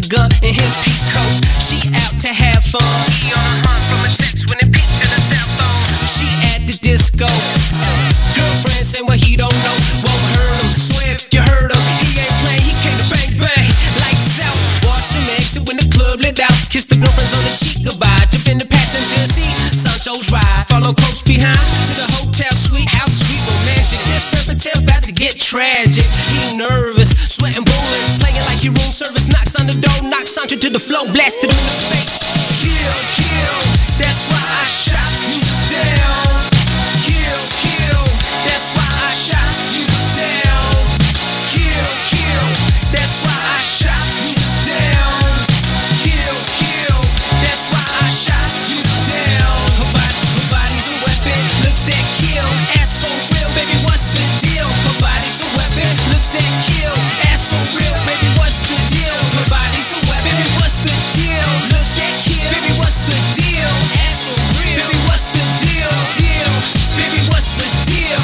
gun in his peacoat. She out to have fun. He on a hunt from a text when it peeked in the cell phone. She at the disco. Girlfriend saying what he don't know. Won't hurt him. Swear if you heard him, he ain't playing. He came to bang bang. Lights out. Watch him exit when the club lit out. Kiss the girlfriends on the cheek goodbye. Jump in the passenger seat. Sancho's ride. Follow close behind to the hotel suite. How sweet romantic. This fairy tale about to get tragic. He nervous, sweating bullets, playing like he room service. Knocks on the door, knocks Sancho to the floor, blasted in the face. Kill, kill. That's why I shot you down. Kill, kill. That's why I shot you down. Kill, kill. That's why I shot you down. Kill, kill. That's why I shot you down. Her body's a weapon, looks that kill. Ask for real, baby, what's the deal? Her body's a weapon, looks that kill. Ask for real, baby, what's the deal? Her body's a weapon, baby, what's the deal? Looks that kill, baby, what's the deal? Ask for real, baby, what's the deal? Deal, baby, what's the deal?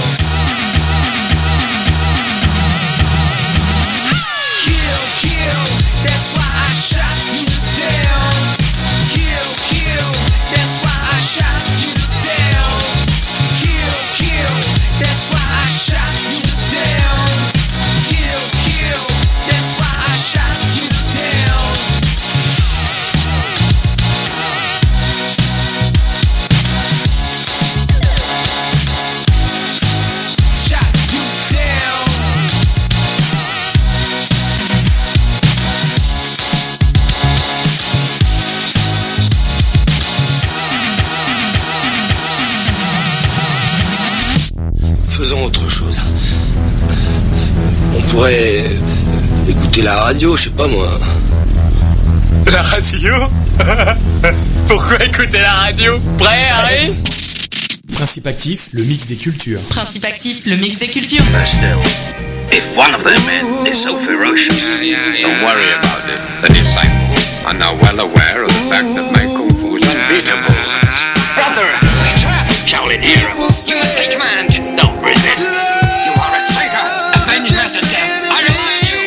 Kill, kill, that's why I shot you down. Kill, kill, that's why I shot you down. Kill, kill, that's why I shot you down. Kill, kill, that's why I shot you down. Shot you down. Faisons autre chose. On pourrait écouter la radio, je sais pas moi. La radio? Pourquoi écouter la radio? Prêt, Harry? Principe actif, le mix des cultures. Principe actif, le mix des cultures. But still, if one of their men is so ferocious, don't worry about it. The disciples are now well aware of the fact that my kung fu is unbeatable. Brother, we trap Shaolin hero. You must take command. Don't resist. You are a traitor. Avenge Master Death. I remind you.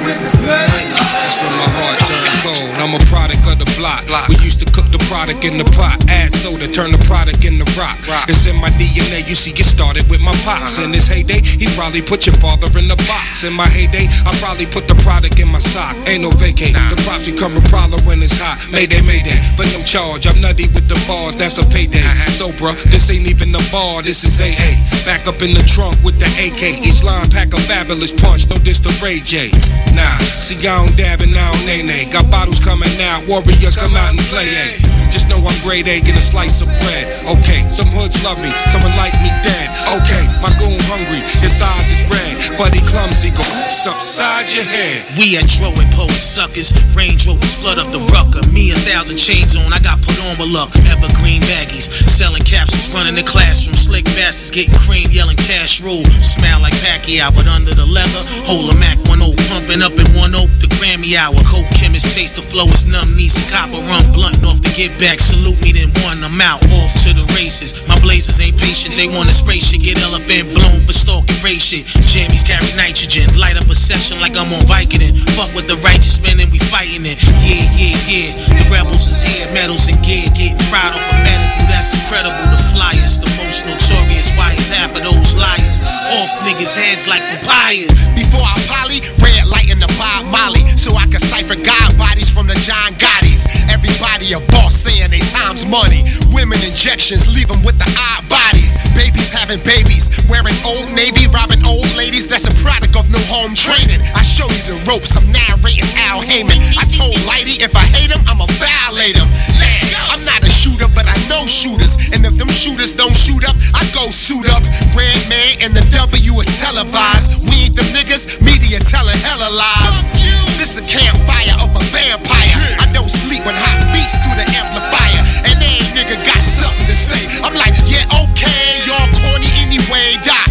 That's when my heart turned cold. I'm a product of the block. We used to cook the product in the pot, add soda, turn the product into rock. It's in my DNA, you see, it started with my pops. In his heyday, he probably put your father in the box. In my heyday, I probably put the product in my sock. Ain't no vacate, the props become a problem when it's hot. Mayday, mayday, but no charge. I'm nutty with the bars, that's a payday. So bruh, this ain't even a bar, this is AA. Back up in the trunk with the AK. Each line pack a fabulous punch, no diss to Ray J. Nah, see I don't dab and I don't nay-nay. Got bottles coming out, warriors come out and play, ayy. Just know I'm grade A, get a slice of bread. Okay, some hoods love me, someone like me dead. Okay, my goon hungry, his eyes is red, but he clumsy, go upside your head. We at Dro and Poet Suckers, Range Rovers flood up the rucker. Me 1,000 chains on, I got put on with luck. Evergreen baggies, selling capsules, running the classroom. Slick bastards getting cream, yelling cash rule. Smell like Pacquiao, but under the leather, hold a Mac 1-0, pumping up in 1 Oak, the Grammy hour. Coke chemist, taste the flow, it's numb knees and copper rum blunt off the get back. Salute me, then one, I'm out, off to the races. My blazers ain't patient, they wanna spray shit, get elephant blown for stalking race shit. Jammies carry nitrogen, light up a session like I'm on Vicodin. Fuck with the righteous men and we fighting it. Yeah, yeah, yeah. The rebels is here, medals and gear, getting fried off a medical. That's incredible. The flyers, the most notorious. Why is half of those liars off niggas' heads like papayas? Before I poly, red light in the Bob Molly, so I can cipher God bodies from the John Gottis. Everybody a boss saying they time's money. Women injections leave them with the odd bodies. Babies having babies, wearing Old Navy, robbing old ladies. That's a product of no home training. I show you the ropes, I'm narrating Al Heyman. I told Lighty if I hate him, I'ma violate him. I'm not a shooter, but I know shooters. And if them shooters don't shoot up, I go suit up. Red Man and the W is televised. We ain't the niggas, media telling hella lies. This a campfire of a vampire. I don't sleep when hot beats through the amplifier. And every nigga got something to say. I'm like, yeah, okay, y'all corny anyway, Doc.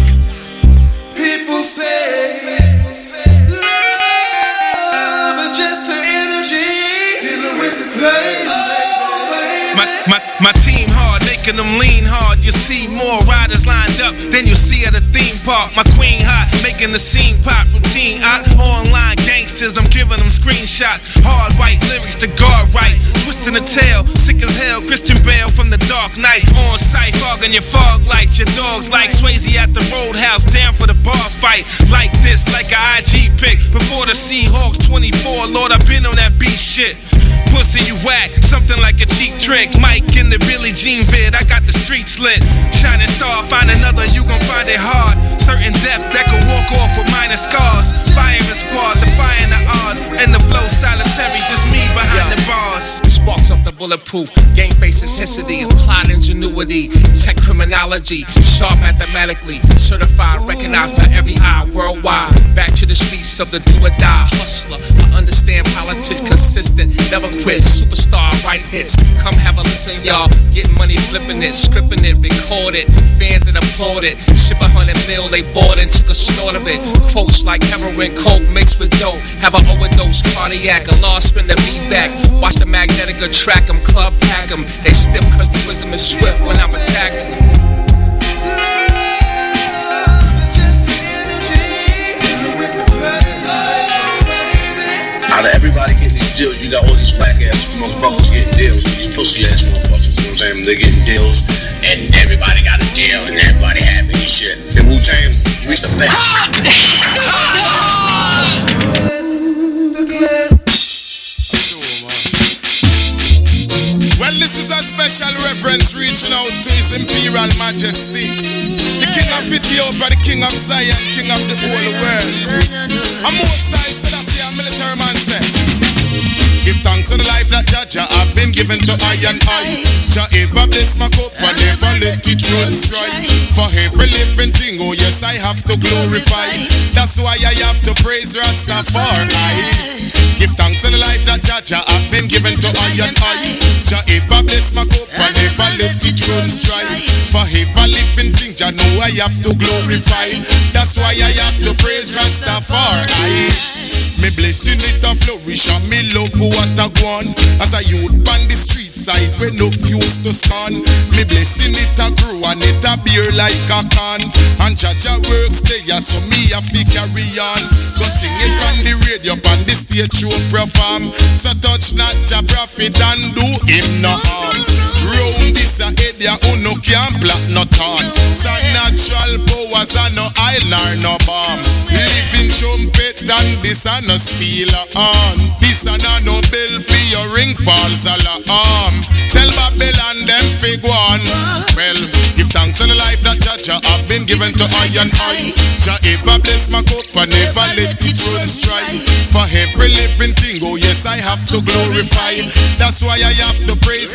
People say love is just an energy dealing with the pain. My team hard, making them lean hard. You see more riders lined up than you see at a theme park. My queen hot, making the scene pop routine. Online gang remixes, I'm giving them screenshots. Hard white lyrics to guard right. Twisting the tail, sick as hell. Christian Bale from the Dark Knight. On sight, fogging your fog lights. Your dogs like Swayze at the Roadhouse, down for the bar fight. Like this, like a IG pic. Before the Seahawks 24, Lord, I've been on that beat shit. Pussy, you whack, something like a cheap trick. Mike in the Billie Jean vid, I got the streets lit. Shining star, find another, you gon' find it hard. Certain depth that can walk off with minor scars. Firing squad, defying the odds. And the flow solitary, just me behind the bars. Sparks up the bulletproof, game face intensity, applied ingenuity, tech criminology, sharp mathematically, certified, recognized by every eye worldwide. Back to the streets of the do or die hustler. I understand politics, consistent, never quit, superstar, right hits. Come have a listen, y'all. Get money flipping it, scripting it, record it. Fans that applaud it. Ship 100 mil, they bought and took a snort of it. Quotes like heroin, coke mixed with dope. Have an overdose, cardiac, a lost spin the beat back. Watch the magnetic track them, club pack them. They stiff cause the wisdom is swift when I'm attacking. Out of everybody getting these deals, you got all these whack ass motherfuckers getting deals. These pussy ass motherfuckers, you know what I'm saying? They're getting deals, and everybody got a deal, and everybody happy and shit. And Wu-Tang, we the best. Well, this is a special reference reaching out to His Imperial Majesty, the King of Ethiopia, the King of Zion, King of the whole world. I'm most nice, so that's the military man said. Give thanks to the life that Jah have been given to I and I. Jah ever bless my cup and never let it run dry. For every living thing, oh yes, I have to glorify. That's why I have to praise Rastafari. Give thanks to the life that Jah have been given to I and I. Jah ever bless my cup and never let it run dry. For every living thing, Jah know I have to glorify. That's why I have to praise Rastafari. Me blessing it a flourish and me love what I want. As a youth on the street side when no used to stand. Me blessing it a grow and it a beer like a can. And Jah works there so me a fi carry on. Go sing it on the radio on the stage show perform. So touch not Jah prophet and do him no harm. Round this a area who no can block no turn. So natural powers and no oil nor no bomb. Living trumpet and this a no stealer on. This a no bill for your ring falls alarm. Tell Babylon them fig one. Well, give thanks to the life that Jah have been given to I and I. Jah ever bless my cup and never let it run dry. For every living thing, oh yes, I have to glorify. That's why I have to praise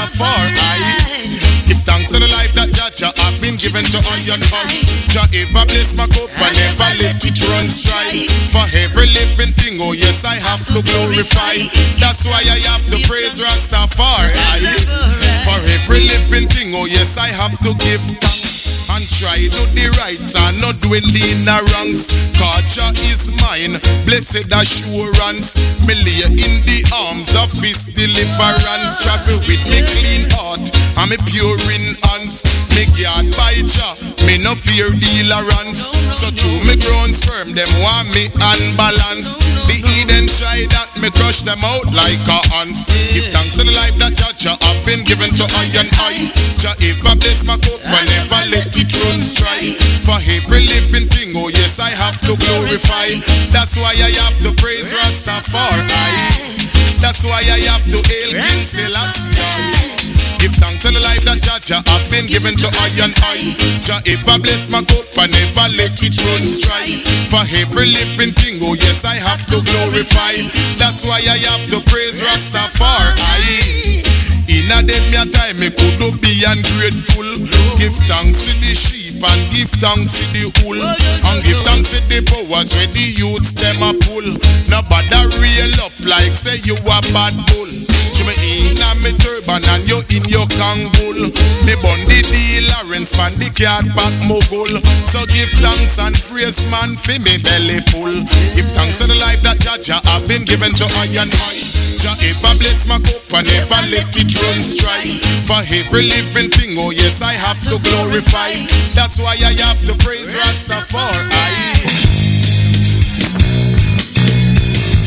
Rastafari. Give thanks to the life that Jah have been given to I and I. Jah ever bless my cup and never let it run dry. For every living thing, oh yes, I have to glorify. That's why I have to praise Rastafari. For every living thing, oh yes, I have to give thanks. And try do the rights and not dwell in the wrongs. Jah is mine, blessed assurance. Me lay in the arms of His deliverance. Travel with me clean heart and me pure in hands. Me guard by Jah, me no fear dealerance. So through me grounds firm, them want me unbalanced. The Eden try that, me crush them out like a ants. Give thanks to the life that Jah have been given to I and I. Jah ever bless my cup and never let it run dry. For every living thing, oh yes, I have to glorify. That's why I have to praise Rastafari. That's why I have to hail King Selassie. Give thanks to the life that Jah have been given to I and I. Jah ever bless my cup and never let it run dry. For every living thing, oh yes, I have to glorify. That's why I have to praise Rastafari. In a them your time, me could be ungrateful. Give thanks to the sheep and give thanks to the wool. And give thanks to the powers where the youths them a pull. Nobody reel up like say you a bad bull. You me in a me turban and you in your kangol. Me bun the Lawrence man the card back mogul. So give thanks and praise man for me belly full. Give thanks to the life that Jah have been given to I and I. Jah ever bless my cup and never let it run dry. For every living thing, oh yes, I have to glorify. That's why I have to praise Rastafari.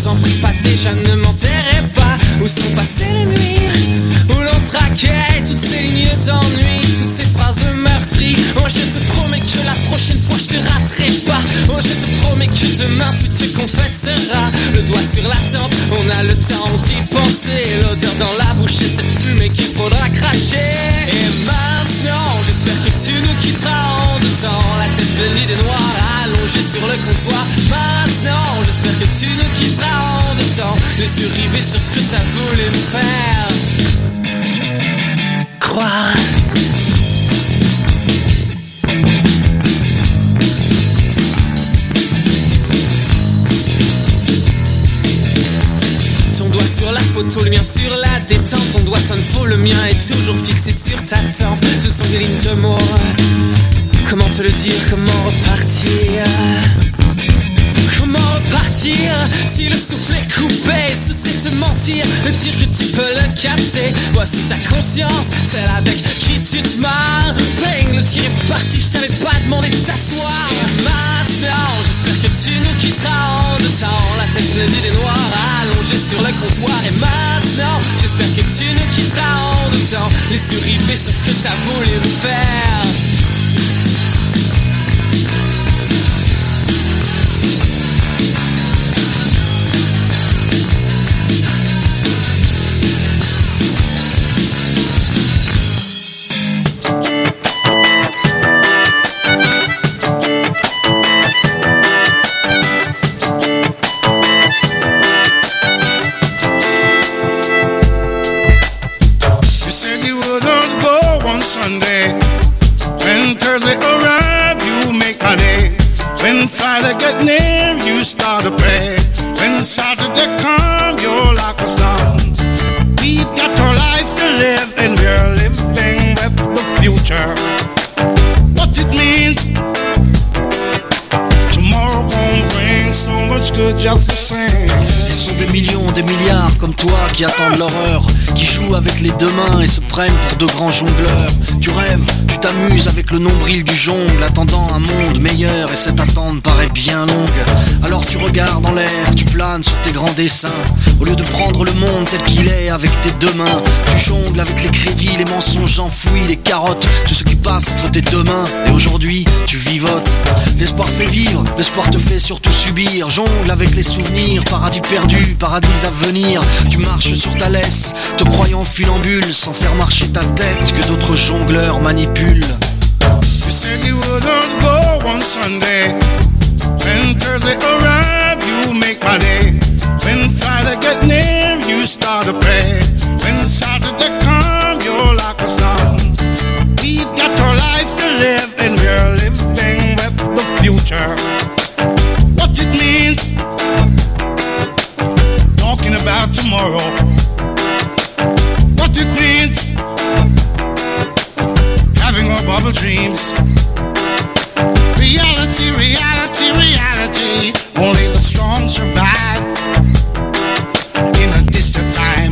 sans prix pâté, je ne m'enterrais pas. Où sont passées les nuits où l'on traquait toutes ces lignes d'ennui, toutes ces phrases meurtries. Oh, je te promets que la prochaine fois je te raterai pas. Oh, je te promets que demain tu te confesseras. Le doigt sur la tempe, on a le temps d'y penser. L'odeur dans la bouche et cette fumée qu'il faudra cracher. Et maintenant, j'espère que tu nous quitteras en deux temps. La tête de l'idée noire allongée sur le comptoir. Maintenant, j'espère que tu nous quitteras en deux temps. Les yeux rivés sur ce que t'as voulu me faire croire. Ton doigt sur la photo, le mien sur la détente. Ton doigt sonne faux, le mien est toujours fixé sur ta tempe. Ce sont des lignes de mots. Comment te le dire, comment repartir? Comment repartir si le souffle est coupé? Ce serait te mentir, de dire que tu peux le capter. Voici ta conscience, celle avec qui tu te marres. Bang, le tir est parti, je t'avais pas demandé de t'asseoir. Et maintenant, j'espère que tu nous quitteras en deux temps. La tête pleine d'idées noires allongée sur le comptoir. Et maintenant, j'espère que tu nous quitteras en deux temps. Les yeux rivés sur ce que t'as voulu me faire. Sunday. When Thursday arrive, you make my day. When Friday get near, you start to pray. When Saturday come, you're like a sun. We've got our life to live, and we're living with the future. What it means, tomorrow won't bring so much good just the same. Ils sont des millions, des milliards comme toi qui attendent l'horreur, qui jouent avec les deux mains et se prennent pour de grands jongleurs. Tu rêves, tu t'amuses avec le nombril du jongle, attendant un monde meilleur, et cette attente paraît bien longue. Alors tu regardes en l'air, tu planes sur tes grands dessins. Au lieu de prendre le monde tel qu'il est avec tes deux mains, tu jongles avec les crédits, les mensonges enfouis, les carottes, tout ce qui passe entre tes deux mains. Et aujourd'hui, tu vivotes. L'espoir fait vivre, l'espoir te fait surtout subir. Jongle avec les souvenirs, paradis perdu, paradis à venir. Tu marches sur ta laisse, te croyant funambule, sans faire marcher ta tête que d'autres jongleurs manipulent. You said you wouldn't go on Sunday. When Thursday arrive, you make my day. When Friday get near, you start to pray. When Saturday come, you're like a sun. We've got our life to live, and we're living with the future. What it means, talking about tomorrow. What it means, having our bubble dreams. Reality, reality, reality. Only the strong survive in a distant time.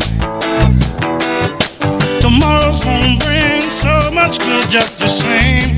Tomorrow's won't bring so much good just the same.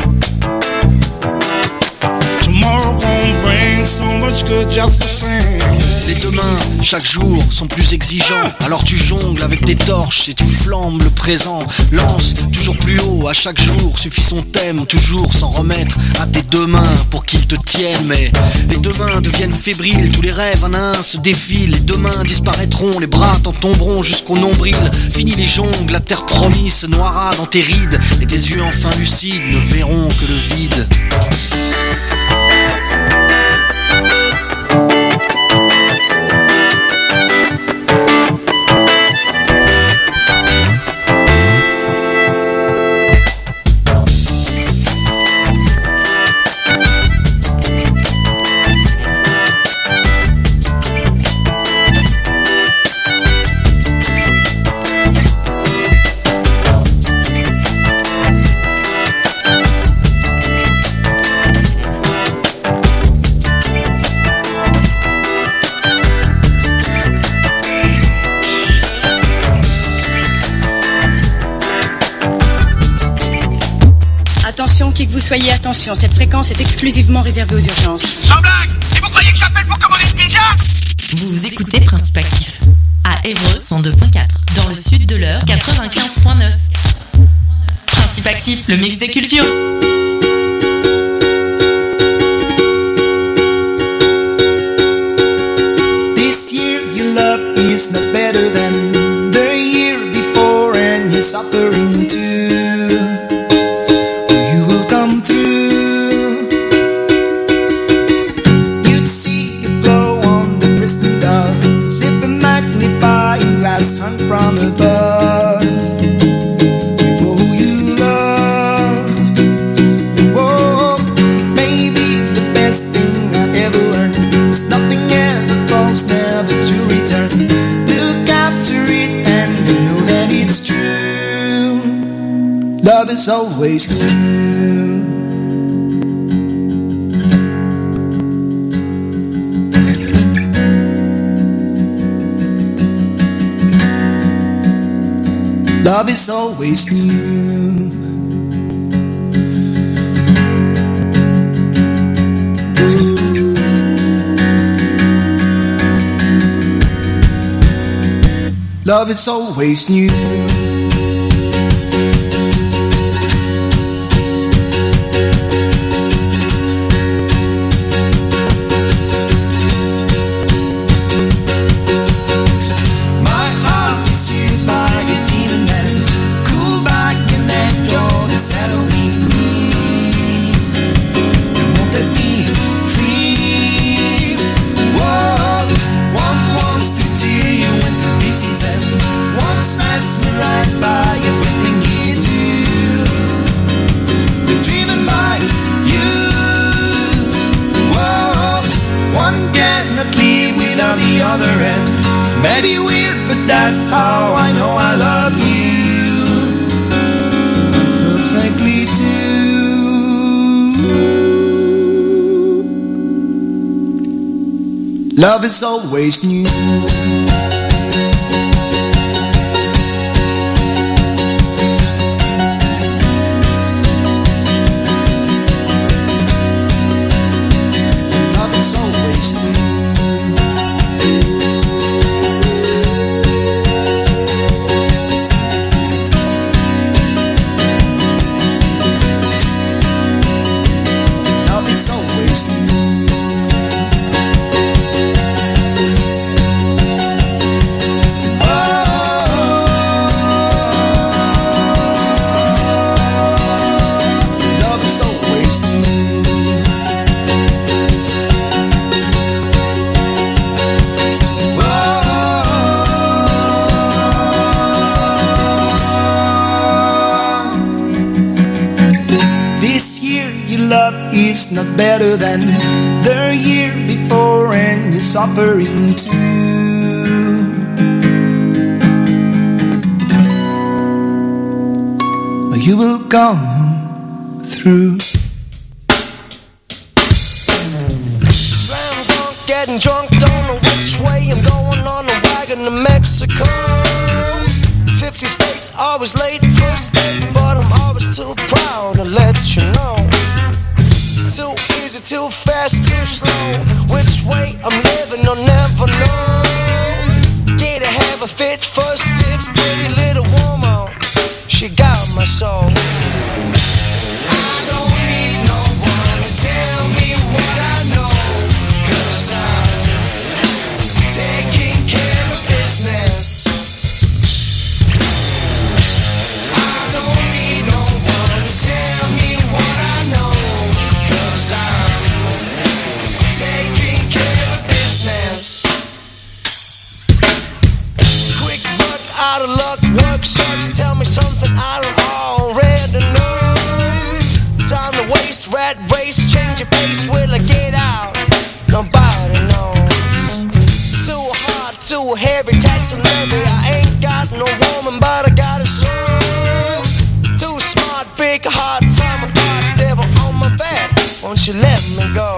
Tomorrow won't bring so much good just the same. Les deux mains, chaque jour, sont plus exigeants. Alors tu jongles avec tes torches et tu flambes le présent. Lance toujours plus haut, à chaque jour suffit son thème. Toujours s'en remettre à tes deux mains pour qu'ils te tiennent. Mais les deux mains deviennent fébriles, tous les rêves un à un se défilent. Les deux mains disparaîtront, les bras t'en tomberont jusqu'au nombril. Fini les jongles, la terre promise se noiera dans tes rides. Et tes yeux enfin lucides ne verront que le vide. Attention, qui que vous soyez, attention, cette fréquence est exclusivement réservée aux urgences. Sans blague! Et vous croyez que j'appelle pour commander une pizza? Vous écoutez Principe Actif à Évreux 102.4, dans le sud de l'Eure 95.9. Principe Actif, le mix des cultures. This year your love is not better than the year before, and you're suffering too. You will come through. You'd see a glow on the prison door, as if a magnifying glass hung from above. Before you loved, whoa, it may be the best thing I ever learned. There's nothing ever falls, never to return. Look after it and you know that it's true. Love is always new. Love is always new. Love is always new. My heart is seared by a demon man. Cool back and enjoy this Halloween. You won't let me free. Whoa, one wants to tear you into pieces and one's mesmerized by everything you do. We're driven by you. Whoa, one cannot live without the other, and maybe weird, but that's how I know I love you perfectly too. Love is always new. Love is always new. Love is always new. Love is always This year your love is not better than the year before, and you're suffering too. You will come through. Slam dunk, getting drunk, don't know which way I'm going on a wagon to Mexico. 50 states, always late first date, but I'm always too proud to let you know. Too easy, too fast, too slow. Which way I'm living, I'll never know. Get to have a fit first tips, pretty little woman. She got my soul. I don't need no one to tell me what I know, 'cause I'm taking care of business. I don't need no one to tell me what I know, 'cause I'm taking care of business. Quick buck, out of luck, work sucks. Tell me something I don't already know. Time to waste, rat race, change your pace. Will I get out? Nobody knows. Too hard, too heavy, taxing levy. I ain't got no woman, but I got a soul. Too smart, big heart, time apart, devil on my back. Won't you let me go?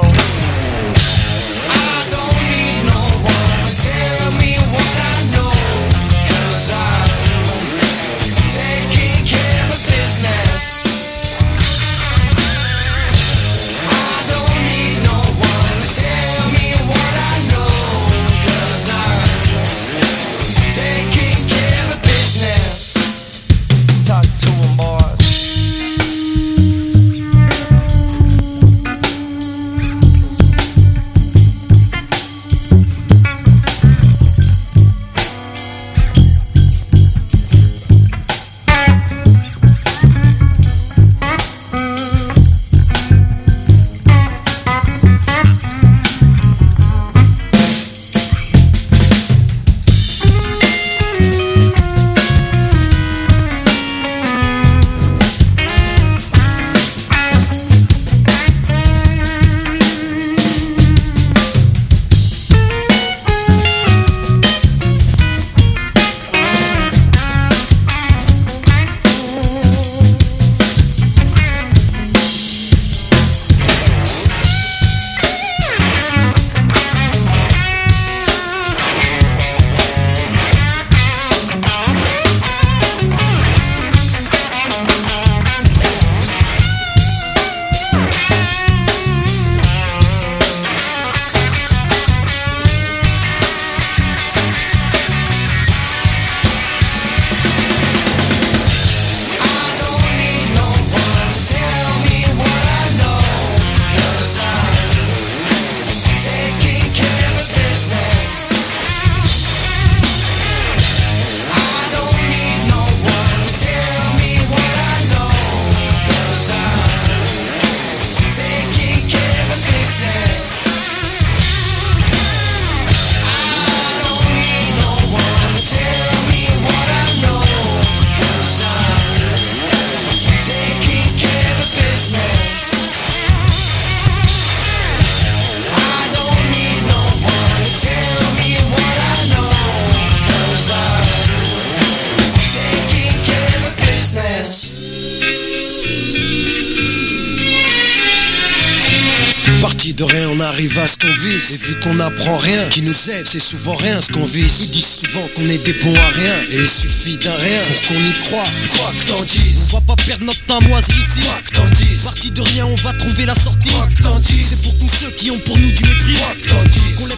I don't need no one to tell me what I know, 'cause I'm taking care of business. I don't need no one to tell me what I know, 'cause arrive à ce qu'on vise. Et vu qu'on n'apprend rien, qui nous aide, c'est souvent rien ce qu'on vise. Ils disent souvent qu'on est des bons à rien, et il suffit d'un rien pour qu'on y croit. Quoi que t'en dises, on va pas perdre notre temps moisi ici. Quoi que t'en dises, parti de rien, on va trouver la sortie. Quoi que t'en dises, c'est pour tous ceux qui ont pour nous du mépris. Quoi que t'en dises, qu'on les